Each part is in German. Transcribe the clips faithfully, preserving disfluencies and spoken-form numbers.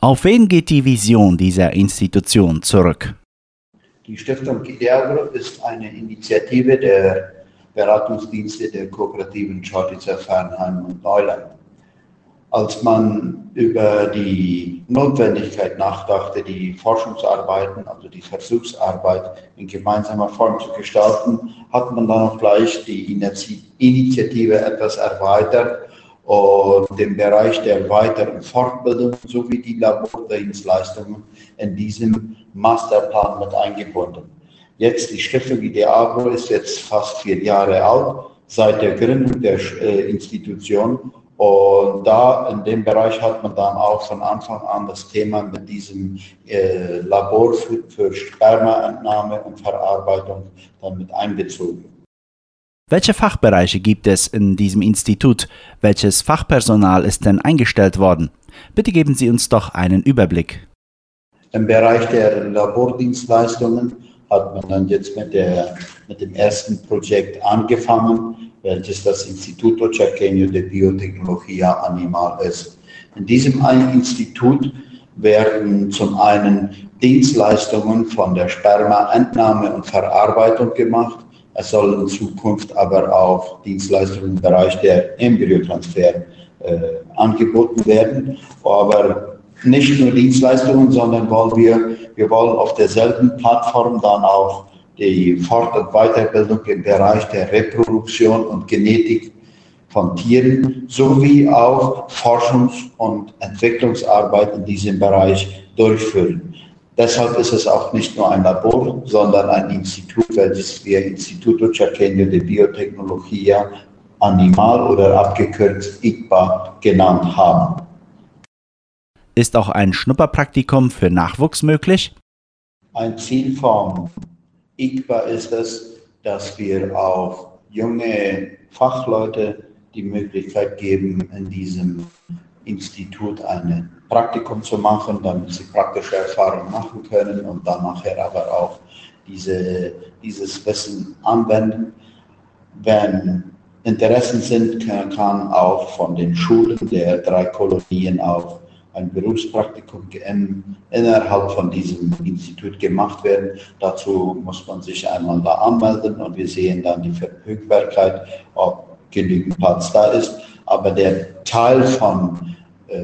Auf wen geht die Vision dieser Institution zurück? Die Stiftung IDEAGRO ist eine Initiative der Beratungsdienste der Kooperativen Chortitzer, Fernheim und Neuland. Als man über die Notwendigkeit nachdachte, die Forschungsarbeiten, also die Versuchsarbeit in gemeinsamer Form zu gestalten, hat man dann auch gleich die Initiative etwas erweitert und den Bereich der weiteren Fortbildung sowie die Labordienstleistungen in diesem Masterplan mit eingebunden. Jetzt, die Stiftung IDEAGRO ist jetzt fast vier Jahre alt, seit der Gründung der äh, Institution. Und da in dem Bereich hat man dann auch von Anfang an das Thema mit diesem äh, Labor für, für Spermaentnahme und Verarbeitung dann mit einbezogen. Welche Fachbereiche gibt es in diesem Institut? Welches Fachpersonal ist denn eingestellt worden? Bitte geben Sie uns doch einen Überblick. Im Bereich der Labordienstleistungen hat man dann jetzt mit, der, mit dem ersten Projekt angefangen, welches das Instituto Chaqueño de Biotecnología Animal ist. In diesem einen Institut werden zum einen Dienstleistungen von der Spermaentnahme und Verarbeitung gemacht. Es soll in Zukunft aber auch Dienstleistungen im Bereich der Embryotransfer äh, angeboten werden. Aber nicht nur Dienstleistungen, sondern wollen wir, wir wollen auf derselben Plattform dann auch die Fort- und Weiterbildung im Bereich der Reproduktion und Genetik von Tieren sowie auch Forschungs- und Entwicklungsarbeit in diesem Bereich durchführen. Deshalb ist es auch nicht nur ein Labor, sondern ein Institut, welches wir Instituto Chaqueño de Biotecnología Animal oder abgekürzt I C B A genannt haben. Ist auch ein Schnupperpraktikum für Nachwuchs möglich? Ein Ziel vom I C B A ist es, dass wir auch junge Fachleute die Möglichkeit geben, in diesem Institut ein Praktikum zu machen, damit sie praktische Erfahrungen machen können und dann nachher aber auch diese, dieses Wissen anwenden. Wenn Interessen sind, kann, kann auch von den Schulen der drei Kolonien auch ein Berufspraktikum innerhalb von diesem Institut gemacht werden. Dazu muss man sich einmal da anmelden und wir sehen dann die Verfügbarkeit, ob genügend Platz da ist. Aber der Teil von äh,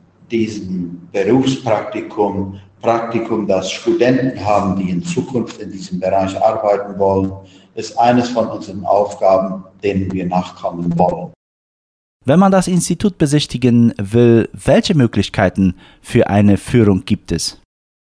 diesem Berufspraktikum, Praktikum, das Studenten haben, die in Zukunft in diesem Bereich arbeiten wollen, ist eines von unseren Aufgaben, denen wir nachkommen wollen. Wenn man das Institut besichtigen will, welche Möglichkeiten für eine Führung gibt es?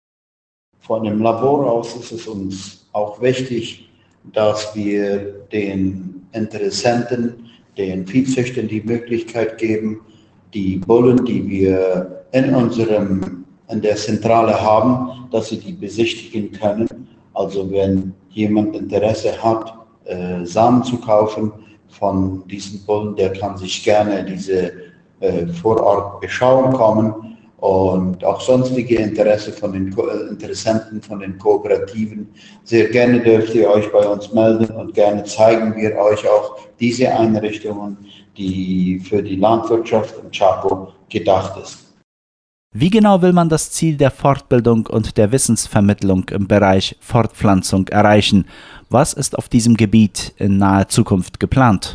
Von dem Labor aus ist es uns auch wichtig, dass wir den Interessenten, den Viehzüchtern die Möglichkeit geben, die Bullen, die wir in unserem, in der Zentrale haben, dass sie die besichtigen können. Also wenn jemand Interesse hat, äh, Samen zu kaufen von diesen Bullen, der kann sich gerne diese äh, vor Ort beschauen kommen und auch sonstige Interesse von den Ko äh, Interessenten von den Kooperativen. Sehr gerne dürft ihr euch bei uns melden und gerne zeigen wir euch auch diese Einrichtungen, die für die Landwirtschaft im Chaco gedacht ist. Wie genau will man das Ziel der Fortbildung und der Wissensvermittlung im Bereich Fortpflanzung erreichen? Was ist auf diesem Gebiet in naher Zukunft geplant?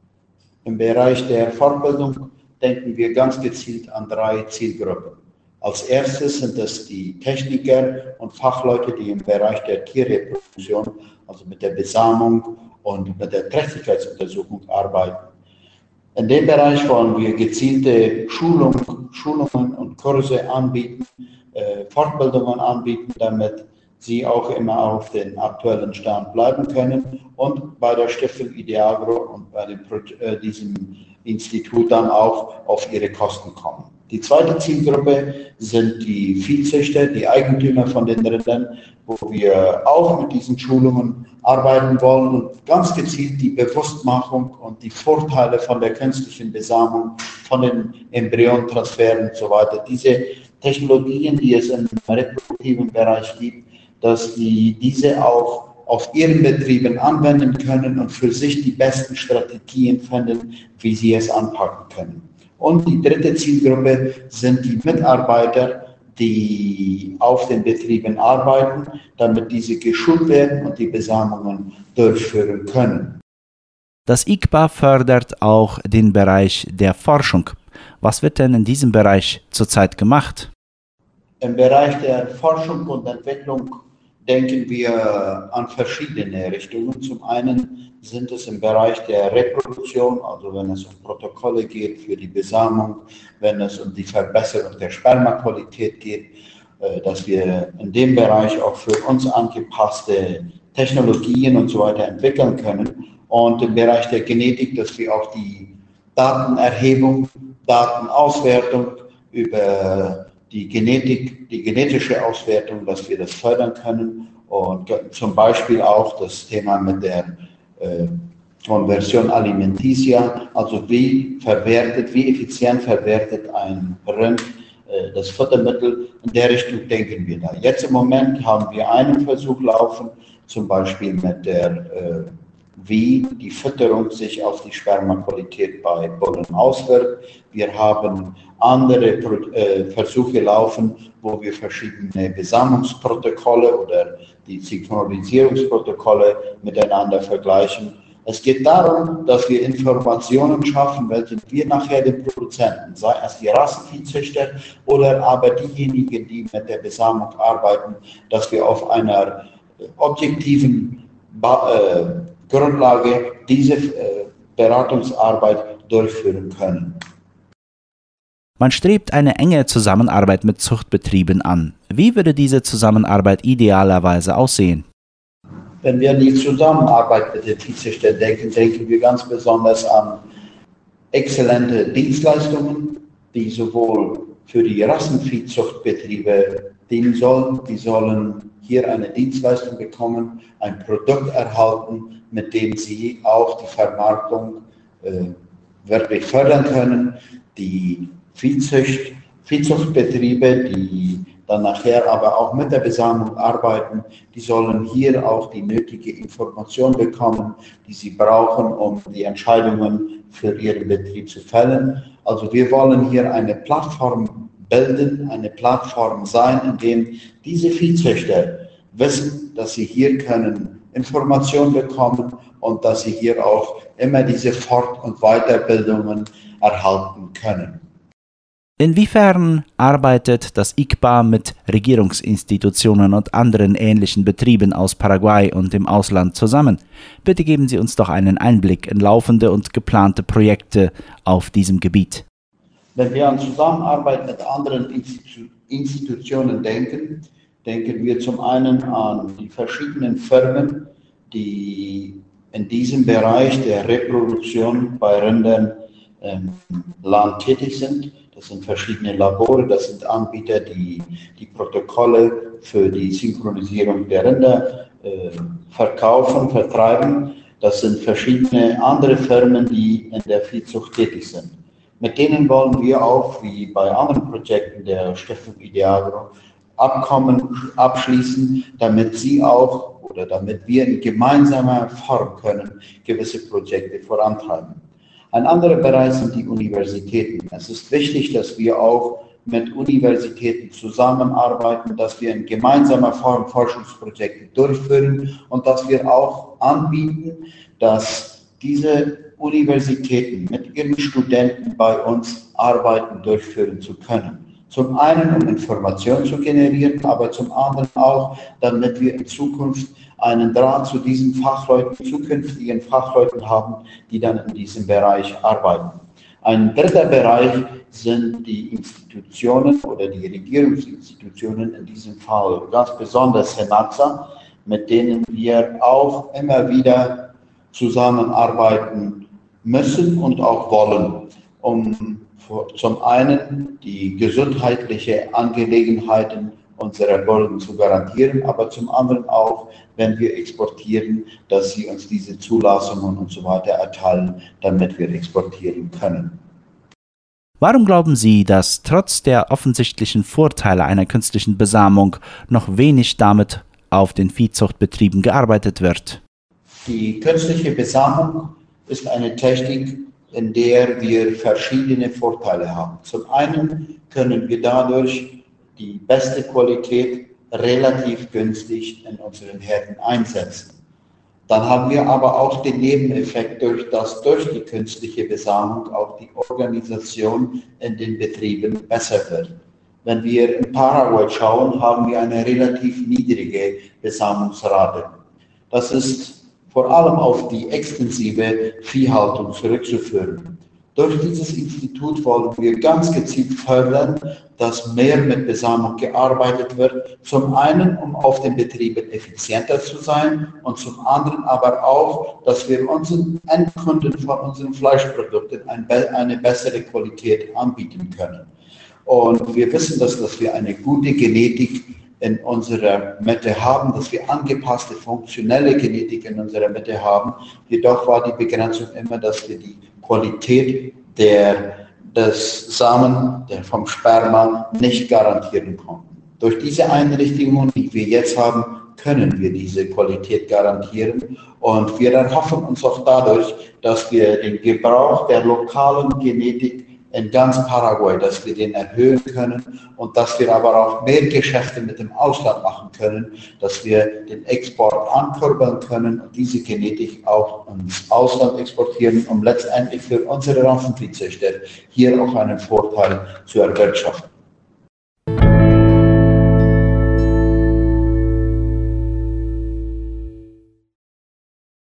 Im Bereich der Fortbildung denken wir ganz gezielt an drei Zielgruppen. Als erstes sind es die Techniker und Fachleute, die im Bereich der Tierreproduktion, also mit der Besamung und mit der Trächtigkeitsuntersuchung arbeiten. In dem Bereich wollen wir gezielte Schulung, Schulungen und Kurse anbieten, äh, Fortbildungen anbieten, damit sie auch immer auf den aktuellen Stand bleiben können und bei der Stiftung IDEAGRO und bei dem, äh, diesem Institut dann auch auf ihre Kosten kommen. Die zweite Zielgruppe sind die Viehzüchter, die Eigentümer von den Rindern, wo wir auch mit diesen Schulungen arbeiten wollen und ganz gezielt die Bewusstmachung und die Vorteile von der künstlichen Besamung, von den Embryontransferen und so weiter, diese Technologien, die es im reproduktiven Bereich gibt, dass die diese auch auf ihren Betrieben anwenden können und für sich die besten Strategien finden, wie sie es anpacken können. Und die dritte Zielgruppe sind die Mitarbeiter, die auf den Betrieben arbeiten, damit diese geschult werden und die Besamungen durchführen können. Das I C B A fördert auch den Bereich der Forschung. Was wird denn in diesem Bereich zurzeit gemacht? Im Bereich der Forschung und Entwicklung denken wir an verschiedene Richtungen. Zum einen sind es im Bereich der Reproduktion, also wenn es um Protokolle geht für die Besamung, wenn es um die Verbesserung der Spermaqualität geht, dass wir in dem Bereich auch für uns angepasste Technologien und so weiter entwickeln können. Und im Bereich der Genetik, dass wir auch die Datenerhebung, Datenauswertung über die Genetik, die genetische Auswertung, dass wir das fördern können und zum Beispiel auch das Thema mit der äh, Konversion alimenticia, also wie verwertet, wie effizient verwertet ein Rind äh, das Futtermittel, in der Richtung denken wir da. Jetzt im Moment haben wir einen Versuch laufen, zum Beispiel mit der äh, wie die Fütterung sich auf die Spermaqualität bei Bullen auswirkt. Wir haben andere äh, Versuche laufen, wo wir verschiedene Besamungsprotokolle oder die Synchronisierungsprotokolle miteinander vergleichen. Es geht darum, dass wir Informationen schaffen, welche wir nachher den Produzenten, sei es die Rassenviehzüchter oder aber diejenigen, die mit der Besamung arbeiten, dass wir auf einer objektiven ba äh, Grundlage diese äh, Beratungsarbeit durchführen können. Man strebt eine enge Zusammenarbeit mit Zuchtbetrieben an. Wie würde diese Zusammenarbeit idealerweise aussehen? Wenn wir an die Zusammenarbeit mit den Viehzüchtern denken, denken wir ganz besonders an exzellente Dienstleistungen, die sowohl für die Rassenviehzuchtbetriebe dienen sollen. Die sollen hier eine Dienstleistung bekommen, ein Produkt erhalten, mit dem sie auch die Vermarktung äh, wirklich fördern können. Die Viehzucht, Viehzuchtbetriebe, die dann nachher aber auch mit der Besamung arbeiten, die sollen hier auch die nötige Information bekommen, die sie brauchen, um die Entscheidungen für ihren Betrieb zu fällen. Also wir wollen hier eine Plattform bilden, eine Plattform sein, in dem diese Viehzüchter wissen, dass sie hier können Informationen bekommen und dass sie hier auch immer diese Fort- und Weiterbildungen erhalten können. Inwiefern arbeitet das I C B A mit Regierungsinstitutionen und anderen ähnlichen Betrieben aus Paraguay und dem Ausland zusammen? Bitte geben Sie uns doch einen Einblick in laufende und geplante Projekte auf diesem Gebiet. Wenn wir an Zusammenarbeit mit anderen Institu- Institutionen denken, denken wir zum einen an die verschiedenen Firmen, die in diesem Bereich der Reproduktion bei Rindern im Land tätig sind. Das sind verschiedene Labore, das sind Anbieter, die die Protokolle für die Synchronisierung der Rinder äh, verkaufen, vertreiben. Das sind verschiedene andere Firmen, die in der Viehzucht tätig sind. Mit denen wollen wir auch, wie bei anderen Projekten der Stiftung Ideagro, Abkommen abschließen, damit sie auch oder damit wir in gemeinsamer Form können gewisse Projekte vorantreiben. Ein anderer Bereich sind die Universitäten. Es ist wichtig, dass wir auch mit Universitäten zusammenarbeiten, dass wir in gemeinsamer Form Forschungsprojekte durchführen und dass wir auch anbieten, dass diese Universitäten mit ihren Studenten bei uns Arbeiten durchführen zu können. Zum einen, um Informationen zu generieren, aber zum anderen auch, damit wir in Zukunft einen Draht zu diesen Fachleuten, zukünftigen Fachleuten haben, die dann in diesem Bereich arbeiten. Ein dritter Bereich sind die Institutionen oder die Regierungsinstitutionen, in diesem Fall ganz besonders Senaxa, mit denen wir auch immer wieder zusammenarbeiten müssen und auch wollen, um zum einen die gesundheitliche Angelegenheiten unserer Bullen zu garantieren, aber zum anderen auch, wenn wir exportieren, dass sie uns diese Zulassungen und so weiter erteilen, damit wir exportieren können. Warum glauben Sie, dass trotz der offensichtlichen Vorteile einer künstlichen Besamung noch wenig damit auf den Viehzuchtbetrieben gearbeitet wird? Die künstliche Besamung ist eine Technik, in der wir verschiedene Vorteile haben. Zum einen können wir dadurch die beste Qualität relativ günstig in unseren Herden einsetzen. Dann haben wir aber auch den Nebeneffekt, durch dass durch die künstliche Besamung auch die Organisation in den Betrieben besser wird. Wenn wir in Paraguay schauen, haben wir eine relativ niedrige Besamungsrate. Das ist vor allem auf die extensive Viehhaltung zurückzuführen. Durch dieses Institut wollen wir ganz gezielt fördern, dass mehr mit Besamung gearbeitet wird. Zum einen, um auf den Betrieben effizienter zu sein und zum anderen aber auch, dass wir unseren Endkunden von unseren Fleischprodukten eine bessere Qualität anbieten können. Und wir wissen, dass, dass wir eine gute Genetik in unserer Mitte haben, dass wir angepasste, funktionelle Genetik in unserer Mitte haben. Jedoch war die Begrenzung immer, dass wir die Qualität der, des Samen, der vom Sperma, nicht garantieren konnten. Durch diese Einrichtungen, die wir jetzt haben, können wir diese Qualität garantieren. Und wir erhoffen uns auch dadurch, dass wir den Gebrauch der lokalen Genetik in ganz Paraguay, dass wir den erhöhen können und dass wir aber auch mehr Geschäfte mit dem Ausland machen können, dass wir den Export ankurbeln können und diese Genetik auch ins Ausland exportieren, um letztendlich für unsere Rassenviehzüchter hier auch einen Vorteil zu erwirtschaften.